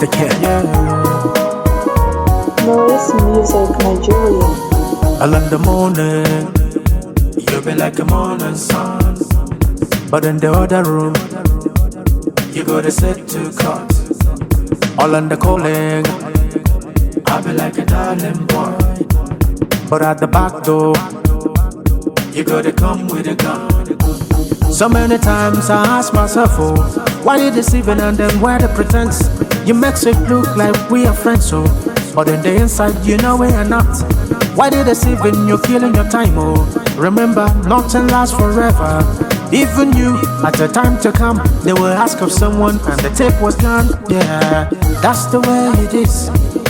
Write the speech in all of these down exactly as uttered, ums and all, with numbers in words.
the kid. Yeah. Noise Music Nigeria. All in the morning, you'll be like a morning sun. But in the other room, you go to sit to cut. All in the calling, I'll be like a darling boy. But at the back door, you gotta come with a gun. So many times I ask myself, oh, why you deceiving and then why the pretense? You makes it look like we are friends, so but in the inside you know we are not. Why they deceiving? You're killing your time, oh. Remember, nothing lasts forever. Even you, at the time to come, they will ask of someone and the tape was gone. Yeah, that's the way it is.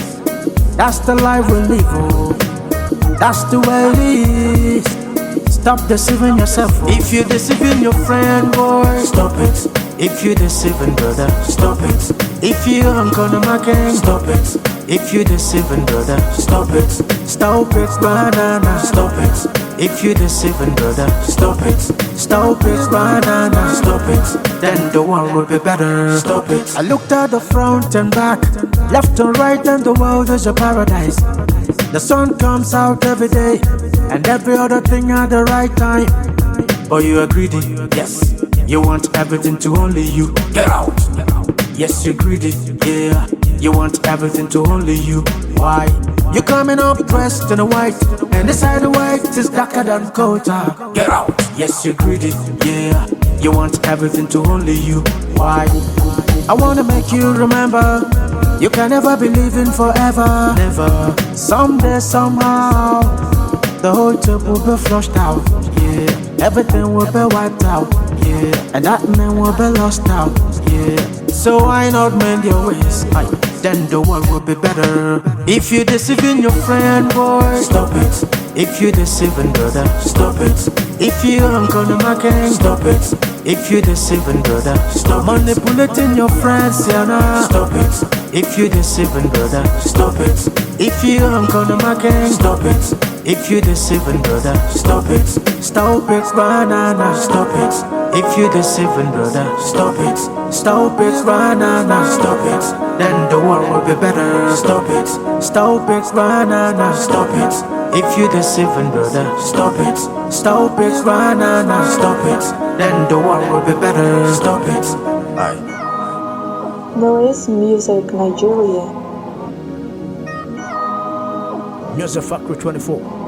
That's the life we live, oh. That's the way it is. Stop deceiving yourself, oh. If you're deceiving your friend, boy, stop it. If you're deceiving brother, stop it. If you're gonna market, stop it. If you're deceiving brother, stop it. Stop it, banana, stop it. If you're deceiving brother, stop it. Stop it, banana, stop it. Then the world will be better. Stop it. I looked at the front and back, left and right, and the world is a paradise. The sun comes out every day, and every other thing at the right time. But you are greedy, yes. You want everything to only you. Get out. Yes, you're greedy, yeah. You want everything to only you. Why? You're coming up dressed in a white, and inside the white is darker than colder. Get out. Yes, you're greedy, yeah. You want everything to only you. Why? I wanna make you remember, you can never be living forever. Never. Someday, somehow, the whole tub will be flushed out. Yeah. Everything will be wiped out. Yeah. And that man will be lost out. Yeah. So why not mend your ways? Aye. Then the world will be better. If you're deceiving your friend, boy, stop it. If you're deceiving brother, stop it. If you're gonna market, stop it. If you're deceiving brother, stop manipulating your friends, yeah, nah. Stop it. If you're deceiving brother, stop it. If you're gonna market, stop it. If you're deceiving brother, stop it. Stop it, banana, stop it. If you're deceiving brother, stop it. Stop it, banana, stop it. Then the world will be better. Stop it. Stop it, banana, stop it. If you're deceiving brother, stop it. Stop it, banana, stop it. Then the world will be better. Stop it. Aye. Noise Music Nigeria. Music Factory twenty-four.